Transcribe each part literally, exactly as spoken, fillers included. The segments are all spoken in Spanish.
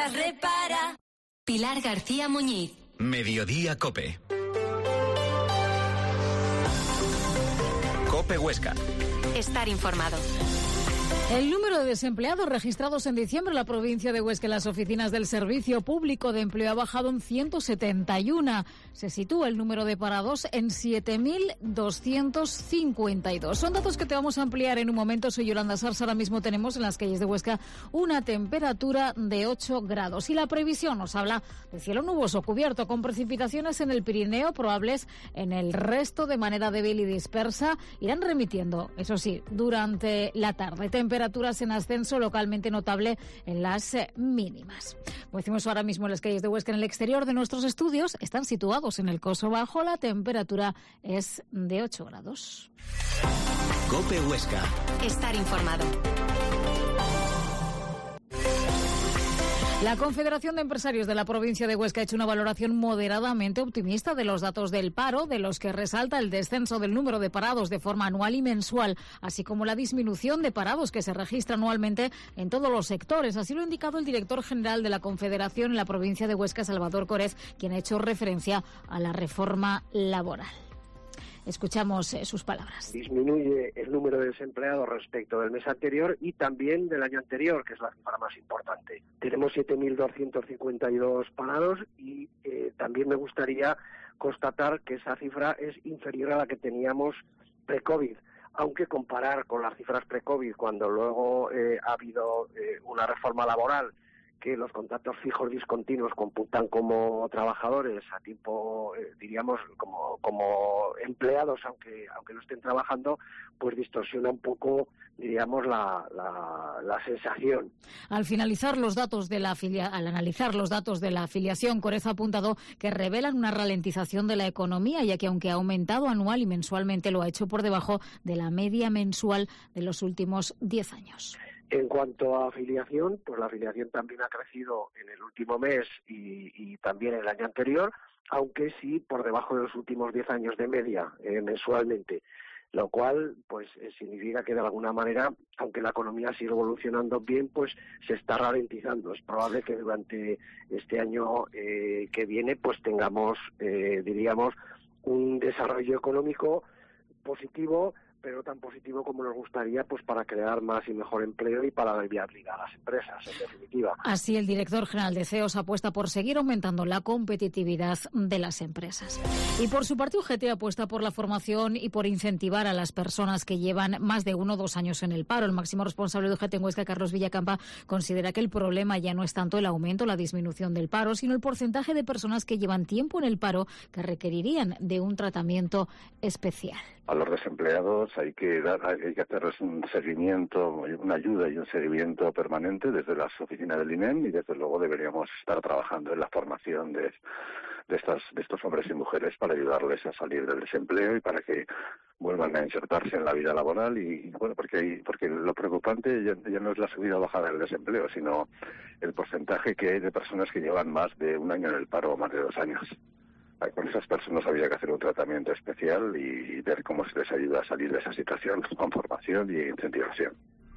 las repara. Pilar García Muñiz. Mediodía Cope. Cope Huesca. Estar informado. El número de desempleados registrados en diciembre en la provincia de Huesca en las oficinas del Servicio Público de Empleo ha bajado en ciento setenta y uno. Se sitúa el número de parados en siete mil doscientos cincuenta y dos. Son datos que te vamos a ampliar en un momento. Soy Yolanda Sars. Ahora mismo tenemos en las calles de Huesca una temperatura de ocho grados. Y la previsión nos habla de cielo nuboso cubierto con precipitaciones en el Pirineo, probables en el resto de manera débil y dispersa. Irán remitiendo, eso sí, durante la tarde. Temperaturas en ascenso localmente notable en las eh, mínimas. Como decimos ahora mismo en las calles de Huesca, en el exterior de nuestros estudios, están situados en el Coso Bajo. La temperatura es de ocho grados. Cope Huesca. Estar informado. La Confederación de Empresarios de la provincia de Huesca ha hecho una valoración moderadamente optimista de los datos del paro, de los que resalta el descenso del número de parados de forma anual y mensual, así como la disminución de parados que se registra anualmente en todos los sectores. Así lo ha indicado el director general de la Confederación en la provincia de Huesca, Salvador Corez, quien ha hecho referencia a la reforma laboral. Escuchamos eh, sus palabras. Disminuye el número de desempleados respecto del mes anterior y también del año anterior, que es la cifra más importante. Tenemos siete mil doscientos cincuenta y dos parados y eh, también me gustaría constatar que esa cifra es inferior a la que teníamos pre-COVID. Aunque comparar con las cifras pre-COVID, cuando luego eh, ha habido eh, una reforma laboral, que los contratos fijos discontinuos computan como trabajadores a tiempo, eh, diríamos, como, como empleados, aunque aunque no estén trabajando, pues distorsiona un poco, diríamos, la, la, la sensación. Al finalizar los datos de la afilia, al analizar los datos de la afiliación, Corez ha apuntado que revelan una ralentización de la economía, ya que aunque ha aumentado anual y mensualmente, lo ha hecho por debajo de la media mensual de los últimos diez años. En cuanto a afiliación, pues la afiliación también ha crecido en el último mes y, y también el año anterior, aunque sí por debajo de los últimos diez años de media eh, mensualmente, lo cual pues eh, significa que de alguna manera, aunque la economía sigue evolucionando bien, pues se está ralentizando. Es probable que durante este año eh, que viene pues tengamos, eh, diríamos, un desarrollo económico positivo, pero tan positivo como nos gustaría, pues para crear más y mejor empleo y para aliviar a las empresas, en definitiva. Así, el director general de C E O S apuesta por seguir aumentando la competitividad de las empresas. Y por su parte, U G T apuesta por la formación y por incentivar a las personas que llevan más de uno o dos años en el paro. El máximo responsable de U G T en Huesca, Carlos Villacampa, considera que el problema ya no es tanto el aumento o la disminución del paro, sino el porcentaje de personas que llevan tiempo en el paro que requerirían de un tratamiento especial. A los desempleados hay que dar, hay que hacerles un seguimiento, una ayuda y un seguimiento permanente desde las oficinas del I N E M y desde luego deberíamos estar trabajando en la formación de, de, estas, de estos hombres y mujeres para ayudarles a salir del desempleo y para que vuelvan a insertarse en la vida laboral y bueno, porque hay, porque lo preocupante ya, ya no es la subida o bajada del desempleo, sino el porcentaje que hay de personas que llevan más de un año en el paro o más de dos años. Con esas personas había que hacer un tratamiento especial y ver cómo se les ayuda a salir de esa situación con formación y incentivación.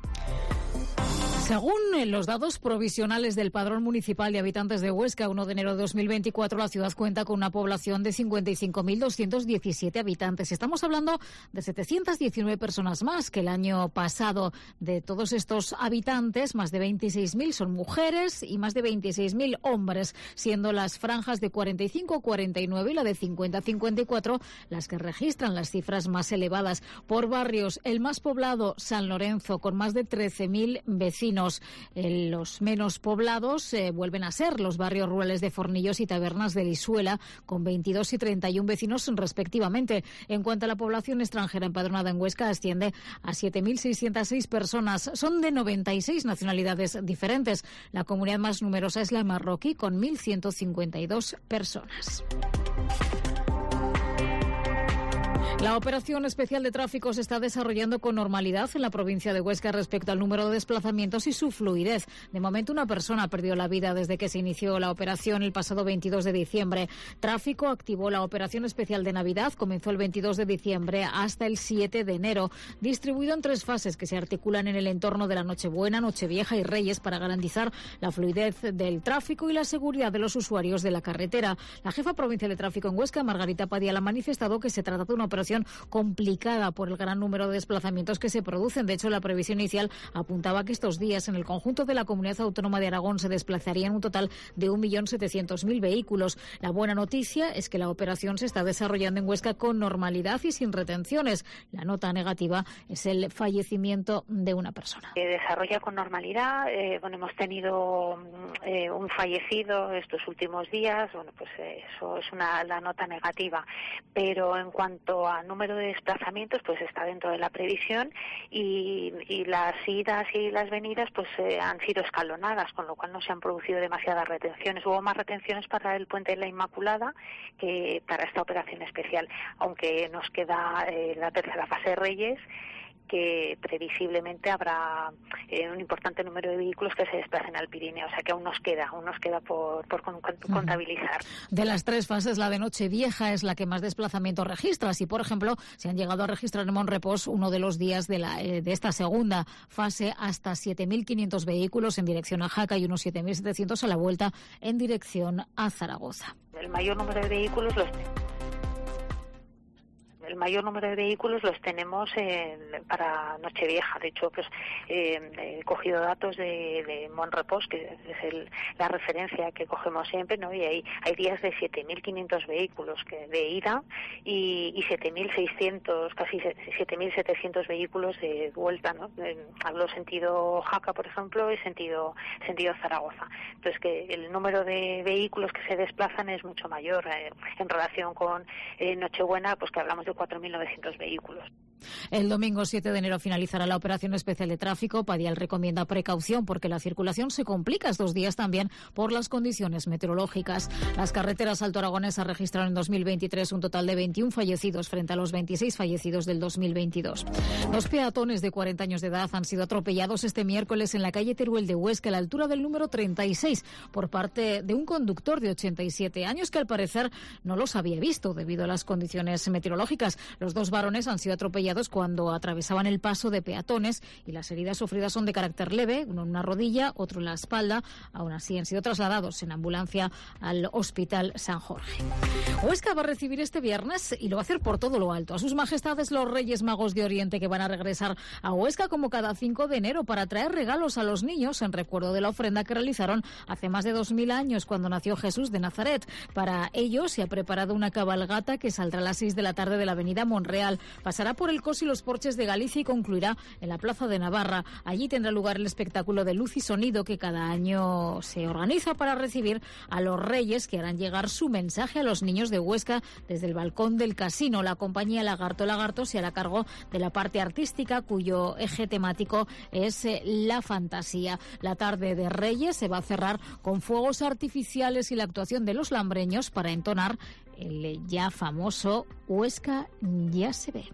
Según los datos provisionales del Padrón Municipal de Habitantes de Huesca, uno de enero de dos mil veinticuatro, la ciudad cuenta con una población de cincuenta y cinco mil doscientos diecisiete habitantes. Estamos hablando de setecientas diecinueve personas más que el año pasado. De todos estos habitantes, más de veintiséis mil son mujeres y más de veintiséis mil hombres, siendo las franjas de cuarenta y cinco a cuarenta y nueve y la de cincuenta a cincuenta y cuatro las que registran las cifras más elevadas. Por barrios, el más poblado, San Lorenzo, con más de trece mil vecinos. Eh, los menos poblados eh, vuelven a ser los barrios rurales de Fornillos y Tabernas de Lisuela, con veintidós y treinta y uno vecinos respectivamente. En cuanto a la población extranjera empadronada en Huesca, asciende a siete mil seiscientas seis personas. Son de noventa y seis nacionalidades diferentes. La comunidad más numerosa es la marroquí, con mil ciento cincuenta y dos personas. La operación especial de tráfico se está desarrollando con normalidad en la provincia de Huesca respecto al número de desplazamientos y su fluidez. De momento, una persona ha perdido la vida desde que se inició la operación el pasado veintidós de diciembre. Tráfico activó la operación especial de Navidad, comenzó el veintidós de diciembre hasta el siete de enero, distribuido en tres fases que se articulan en el entorno de la Nochebuena, Nochevieja y Reyes para garantizar la fluidez del tráfico y la seguridad de los usuarios de la carretera. La jefa provincial de tráfico en Huesca, Margarita Padial, ha manifestado que se trata de una operación complicada por el gran número de desplazamientos que se producen. De hecho, la previsión inicial apuntaba que estos días en el conjunto de la Comunidad Autónoma de Aragón se desplazarían un total de un millón setecientos mil vehículos. La buena noticia es que la operación se está desarrollando en Huesca con normalidad y sin retenciones. La nota negativa es el fallecimiento de una persona. Se desarrolla con normalidad. Eh, bueno, hemos tenido eh, un fallecido estos últimos días. Bueno, pues eh, eso es una la nota negativa. Pero en cuanto a número de desplazamientos, pues está dentro de la previsión y, y las idas y las venidas pues eh, han sido escalonadas, con lo cual no se han producido demasiadas retenciones. Hubo más retenciones para el Puente de la Inmaculada que para esta operación especial, aunque nos queda eh, la tercera fase de Reyes, que previsiblemente habrá eh, un importante número de vehículos que se desplacen al Pirineo, o sea que aún nos queda, aún nos queda por, por contabilizar. De las tres fases, la de Nochevieja es la que más desplazamientos registra. Si, por ejemplo, se han llegado a registrar en Monrepós uno de los días de, la, eh, de esta segunda fase hasta siete mil quinientos vehículos en dirección a Jaca y unos siete mil setecientos a la vuelta en dirección a Zaragoza. El mayor número de vehículos los El mayor número de vehículos los tenemos en, para Nochevieja. De hecho, pues eh, he cogido datos de, de Monrepós, que es el, la referencia que cogemos siempre, ¿no? Y hay, hay días de siete mil quinientos vehículos que, de ida y, y siete mil seiscientos, casi siete mil setecientos vehículos de vuelta, ¿no? En, hablo sentido Jaca, por ejemplo, y sentido, sentido Zaragoza. Entonces, que el número de vehículos que se desplazan es mucho mayor eh, en relación con eh, Nochebuena, pues que hablamos de cuatro mil novecientos vehículos. El domingo siete de enero finalizará la operación especial de tráfico. Padial recomienda precaución porque la circulación se complica estos días también por las condiciones meteorológicas. Las carreteras altoaragonesas registraron en dos mil veintitrés un total de veintiún fallecidos frente a los veintiséis fallecidos del dos mil veintidós. Dos peatones de cuarenta años de edad han sido atropellados este miércoles en la calle Teruel de Huesca, a la altura del número treinta y seis, por parte de un conductor de ochenta y siete años que al parecer no los había visto debido a las condiciones meteorológicas. Los dos varones han sido atropellados cuando atravesaban el paso de peatones y las heridas sufridas son de carácter leve, uno en una rodilla, otro en la espalda. Aún así han sido trasladados en ambulancia al Hospital San Jorge. Huesca va a recibir este viernes, y lo va a hacer por todo lo alto, a sus majestades los Reyes Magos de Oriente, que van a regresar a Huesca como cada cinco de enero para traer regalos a los niños en recuerdo de la ofrenda que realizaron hace más de dos mil años cuando nació Jesús de Nazaret. Para ello se ha preparado una cabalgata que saldrá a las seis de la tarde de la avenida Monreal, pasará por el Cos y los Porches de Galicia y concluirá en la Plaza de Navarra. Allí tendrá lugar el espectáculo de luz y sonido que cada año se organiza para recibir a los Reyes, que harán llegar su mensaje a los niños de Huesca desde el balcón del casino. La compañía Lagarto Lagarto se hará cargo de la parte artística, cuyo eje temático es la fantasía. La tarde de Reyes se va a cerrar con fuegos artificiales y la actuación de los lambreños para entonar el ya famoso Huesca ya se ve.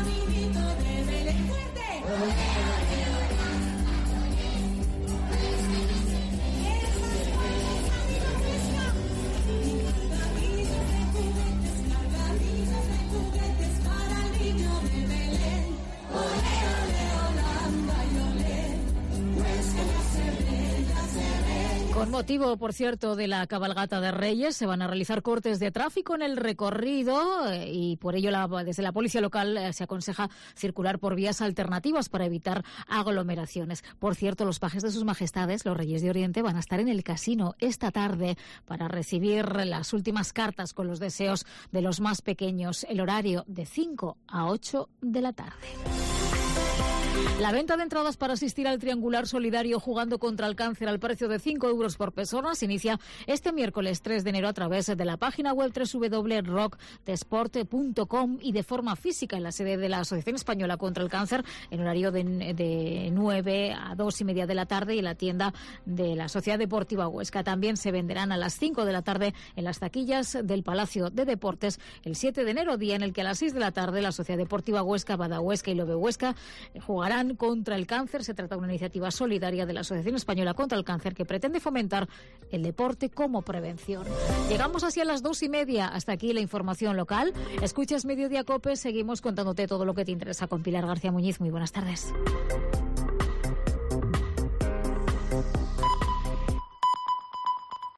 Con motivo, por cierto, de la cabalgata de Reyes, se van a realizar cortes de tráfico en el recorrido eh, y por ello la, desde la policía local eh, se aconseja circular por vías alternativas para evitar aglomeraciones. Por cierto, los pajes de sus majestades, los Reyes de Oriente, van a estar en el casino esta tarde para recibir las últimas cartas con los deseos de los más pequeños. El horario de cinco a ocho de la tarde. La venta de entradas para asistir al triangular solidario Jugando contra el Cáncer al precio de cinco euros por persona se inicia este miércoles tres de enero a través de la página web doble u doble u doble u punto rock de sport punto com y de forma física en la sede de la Asociación Española contra el Cáncer en horario de, de nueve a dos y media de la tarde y en la tienda de la Sociedad Deportiva Huesca. También se venderán a las cinco de la tarde en las taquillas del Palacio de Deportes el siete de enero, día en el que a las seis de la tarde la Sociedad Deportiva Huesca, Bada Huesca y Lobe Huesca jugarán contra el cáncer. Se trata de una iniciativa solidaria de la Asociación Española contra el Cáncer que pretende fomentar el deporte como prevención. Llegamos hacia las dos y media. Hasta aquí la información local. Escuchas Mediodía COPE. Seguimos contándote todo lo que te interesa con Pilar García Muñiz. Muy buenas tardes.